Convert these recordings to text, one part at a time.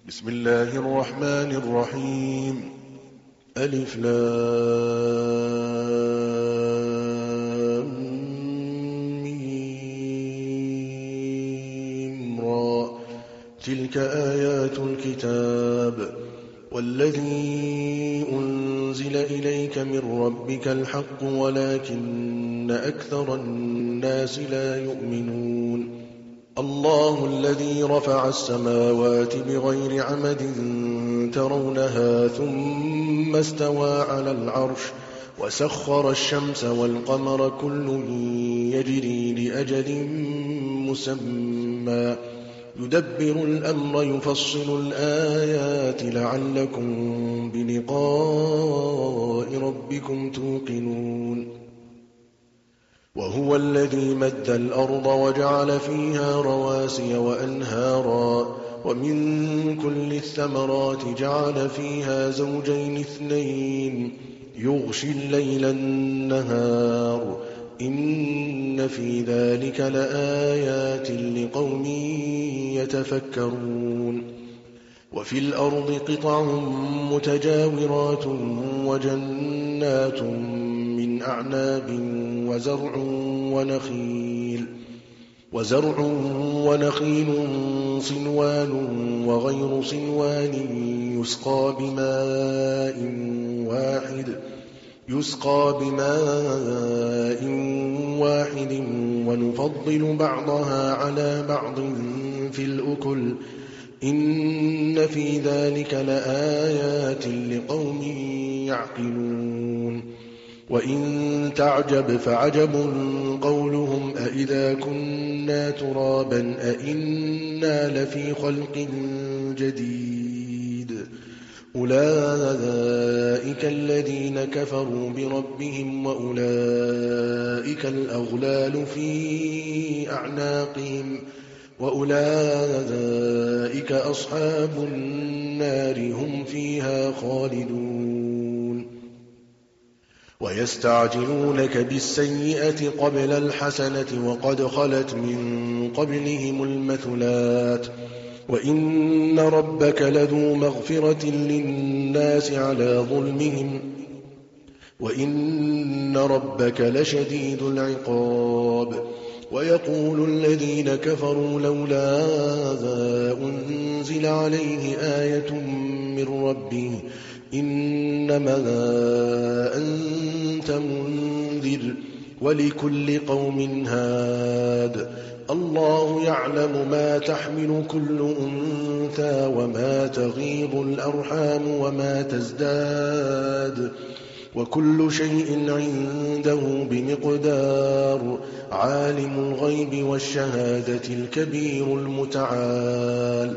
بسم الله الرحمن الرحيم. ألف لام ميم را. تلك آيات الكتاب والذي أنزل إليك من ربك الحق ولكن أكثر الناس لا يؤمنون. الله الذي رفع السماوات بغير عمد ترونها ثم استوى على العرش وسخر الشمس والقمر كل يجري لأجل مسمى يدبر الأمر يفصل الآيات لعلكم بلقاء ربكم توقنون. وهو الذي مد الأرض وجعل فيها رواسي وأنهارا ومن كل الثمرات جعل فيها زوجين اثنين يغشي الليل النهار إن في ذلك لآيات لقوم يتفكرون. وفي الأرض قطع متجاورات وجنات من أعناب وزرع ونخيل صنوان وغير صنوان يسقى بماء واحد ونفضل بعضها على بعض في الأكل إن في ذلك لآيات لقوم يعقلون. وإن تعجب فعجب قولهم أإذا كنا ترابا أإنا لفي خلق جديد أولئك الذين كفروا بربهم وأولئك الأغلال في أعناقهم وأولئك أصحاب النار هم فيها خالدون. ويستعجلونك بالسيئة قبل الحسنة وقد خلت من قبلهم المثلات وإن ربك لذو مغفرة للناس على ظلمهم وإن ربك لشديد العقاب. ويقول الذين كفروا لولا أنزل عليه آية من ربه إنما أنت منذر ولكل قوم هاد الله يعلم ما تحمل كل أنثى وما تغيض الأرحام وما تزداد وكل شيء عنده بمقدار. عالم الغيب والشهادة الكبير المتعال.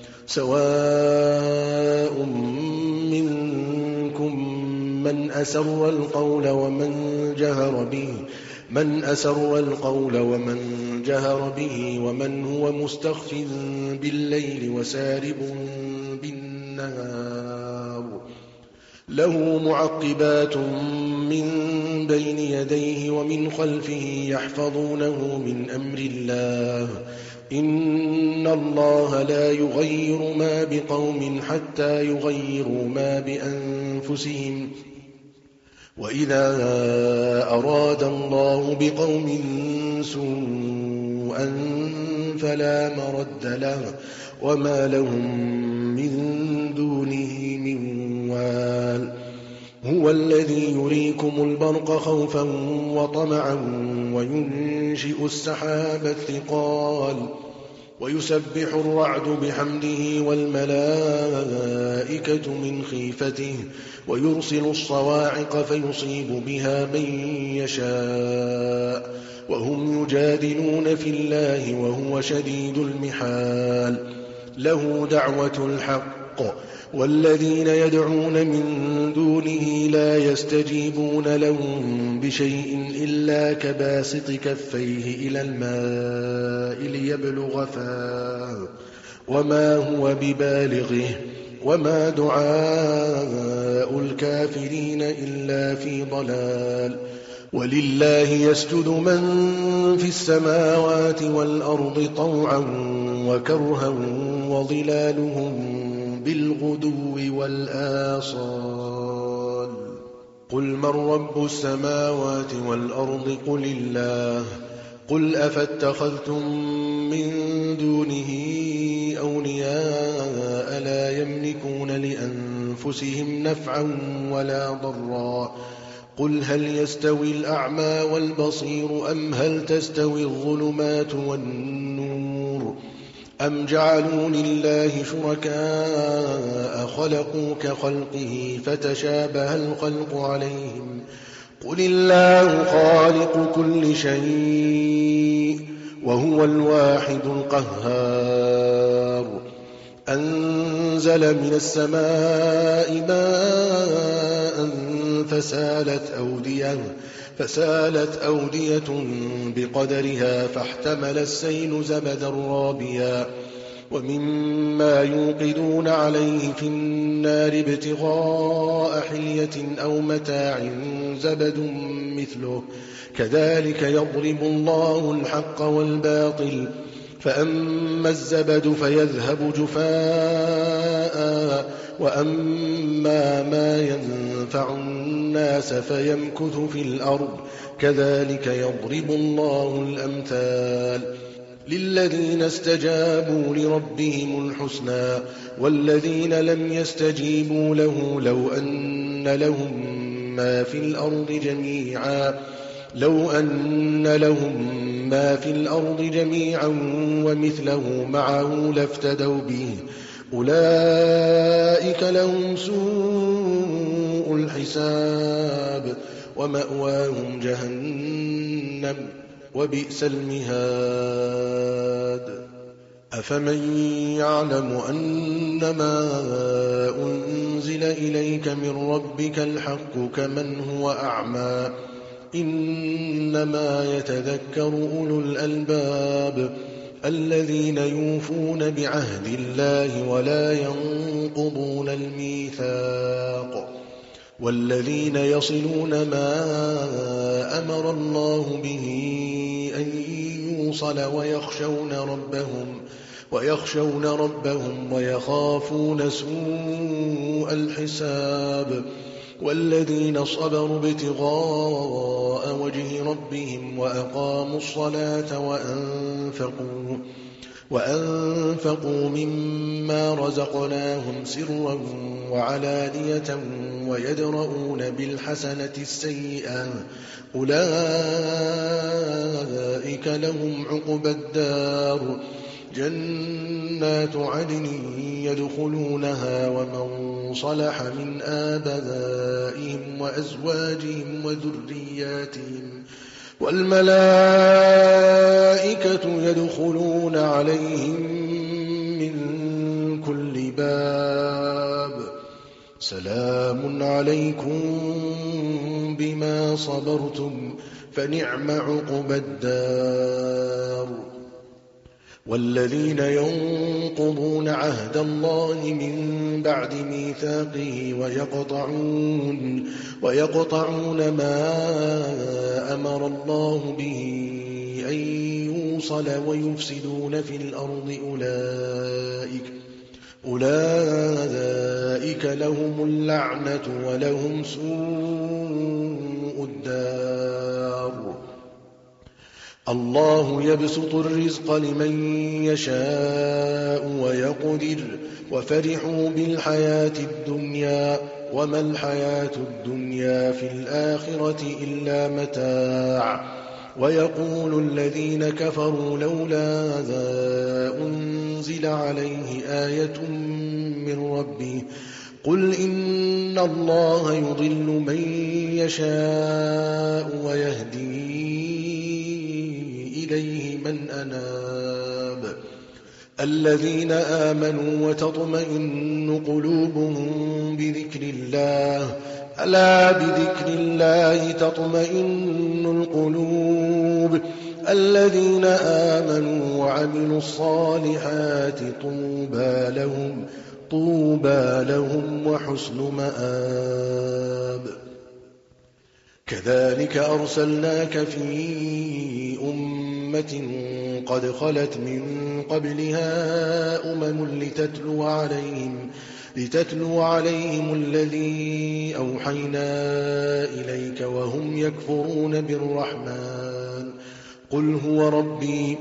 سواء منكم من أسر القول ومن جهر به ومن هو مستخف بالليل وسارب بالنهار له معقبات من بين يديه ومن خلفه يحفظونه من أمر الله إن الله لا يغير ما بقوم حتى يغيروا ما بأنفسهم وإذا أراد الله بقوم سوءا فلا مرد له وما لهم من دونه من وال. هو الذي يريكم البرق خوفا وطمعا وينشئ السحاب الثقال ويسبح الرعد بحمده والملائكة من خيفته ويرسل الصواعق فيصيب بها من يشاء وهم يجادلون في الله وهو شديد المحال. له دعوة الحق والذين يدعون من دونه لا يستجيبون لهم بشيء إلا كباسط كفيه إلى الماء ليبلغ فاه وما هو ببالغه وما دعاء الكافرين إلا في ضلال. ولله يسجد من في السماوات والأرض طوعا وكرها وظلالهم بالغدو والآصال قل من رب السماوات والأرض قل الله قل أفاتخذتم من دونه أولياء لا يملكون لأنفسهم نفعا ولا ضرا قل هل يستوي الأعمى والبصير أم هل تستوي الظلمات والنور أم جعلوا لله شركاء خلقوا كخلقه فتشابه الخلق عليهم قل الله خالق كل شيء وهو الواحد القهار أنزل من السماء ماء فسالت أودية بقدرها فاحتمل السيل زبدا رابيا ومما يوقدون عليه في النار ابتغاء حلية أو متاع زبد مثله كذلك يضرب الله الحق والباطل فأما الزبد فيذهب جفاء وأما ما ينفع الناس فيمكث في الأرض كذلك يضرب الله الأمثال للذين استجابوا لربهم الحسنى والذين لم يستجيبوا له لو أن لهم ما في الأرض جميعا ومثله معه لافتدوا به أولئك لهم سوء الحساب ومأواهم جهنم وبئس المهاد أفمن يعلم أنما أنزل إليك من ربك الحق كمن هو أعمى إنما يتذكر أولو الألباب الذين يوفون بعهد الله ولا ينقضون الميثاق والذين يصلون ما أمر الله به أن يوصل ويخشون ربهم ويخافون سوء الحساب والذين صبروا ابتغاء وجه ربهم وأقاموا الصلاة وأنفقوا مما رزقناهم سرا وعلانية ويدرؤون بالحسنة السيئة أولئك لهم عقبى الدار جنات عدن يدخلونها ومن صلح من آبائهم وأزواجهم وذرياتهم والملائكة يدخلون عليهم من كل باب سلام عليكم بما صبرتم فنعم عقبى الدار والذين ينقضون عهد الله من بعد ميثاقه ويقطعون ما أمر الله به أن يوصل ويفسدون في الأرض أولئك لهم اللعنة ولهم سوء الدار الله يبسط الرزق لمن يشاء ويقدر وفرحوا بالحياة الدنيا وما الحياة الدنيا في الآخرة إلا متاع ويقول الذين كفروا لولا أنزل عليه آية من ربه قل إن الله يضل من يشاء ويهدي إليه من أناب الذين آمنوا وتطمئن قلوبهم بذكر الله ألا بذكر الله تطمئن القلوب الذين آمنوا وعملوا الصالحات طوبى لهم وحسن مآب كذلك أرسلناك في أمة قد خلت من قبلها لتتلو عليهم الذي أوحينا إليك وهم يكفرون بالرحمن قل هو ربي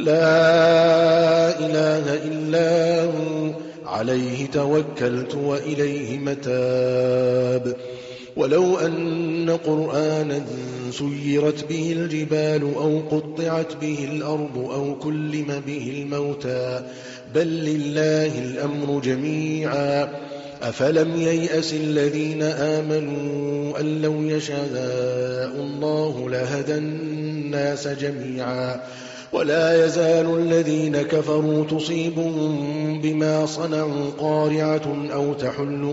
لا إله إلا هو عليه توكلت وإليه متاب ولو أن قرآنا سيرت به الجبال أو قطعت به الأرض أو كلم به الموتى بل لله الأمر جميعا أفلم ييأس الذين آمنوا أن لو يشاء الله لهدى الناس جميعا ولا يزال الذين كفروا تصيبهم بما صنعوا قارعة أو تحل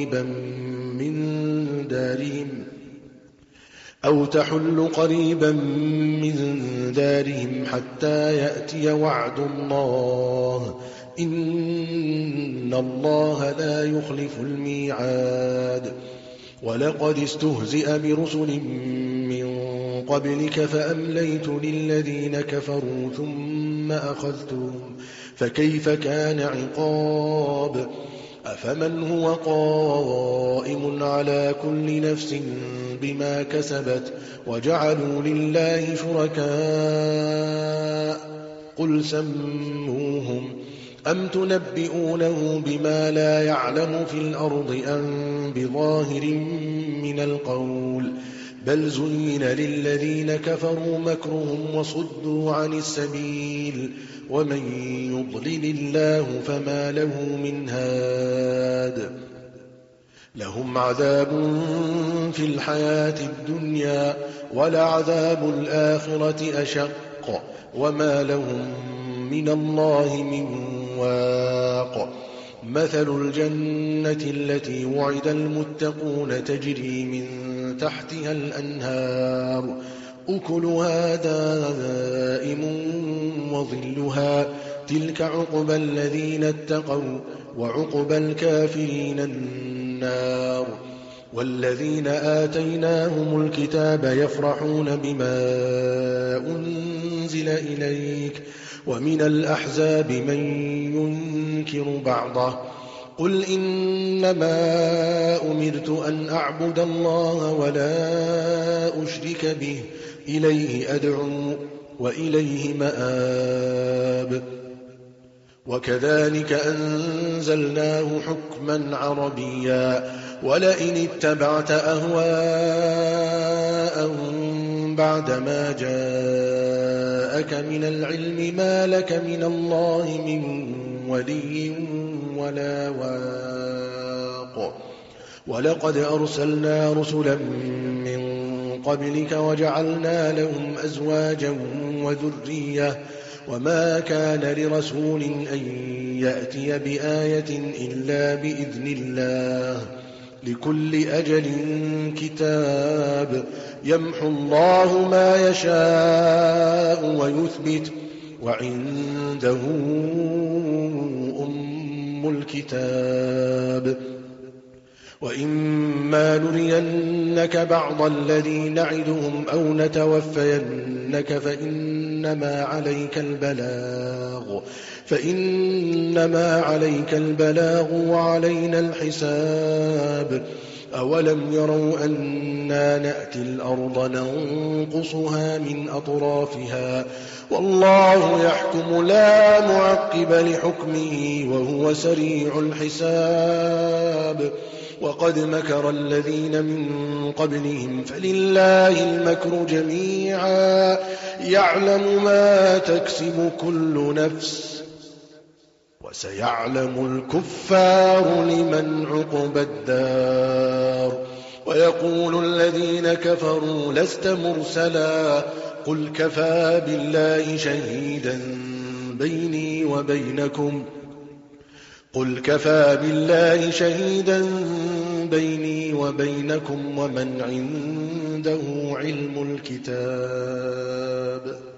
قريبا من دارهم حتى يأتي وعد الله إن الله لا يخلف الميعاد ولقد استهزئ برسل من قبلك فأمليت للذين كفروا ثم أخذتهم فكيف كان عقاب أفمن هو قائم على كل نفس بما كسبت وجعلوا لله شركاء قل سموهم أم تنبئونه بما لا يعلم في الأرض أم بظاهر من القول بل زين للذين كفروا مكرهم وصدوا عن السبيل ومن يضلل الله فما له من هاد لهم عذاب في الحياة الدنيا ولعذاب الآخرة أشق وما لهم من الله من واق مثل الجنة التي وعد المتقون تجري من تحتها الأنهار أكلها دائم وظلها تلك عقبى الذين اتقوا وعقبى الكافرين النار والذين آتيناهم الكتاب يفرحون بما أنزل إليك ومن الأحزاب من ينكر بعضه قل إنما أمرت أن أعبد الله ولا أشرك به إليه أدعو وإليه مآب وكذلك أنزلناه حكما عربيا ولئن اتبعت أهواءهم بعدما جاءك من العلم ما لك من الله من ولي ولا واق ولقد أرسلنا رسلا من قبلك وجعلنا لهم أزواجا وذرية وما كان لرسول أن يأتي بآية إلا بإذن الله لكل أجل كتاب يمحو الله ما يشاء ويثبت وعنده أم الكتاب وإما نرينك بعض الذي نعدهم أو نتوفينك فإنما عليك البلاغ وعلينا الحساب أولم يروا أنا نأتي الأرض ننقصها من أطرافها والله يحكم لا معقب لحكمه وهو سريع الحساب وقد مكر الذين من قبلهم فلله المكر جميعا يعلم ما تكسب كل نفس وسيعلم الكفار لمن عقبى الدار ويقول الذين كفروا لست مرسلا قل كفى بالله شهيدا بيني وبينكم ومن عنده علم الكتاب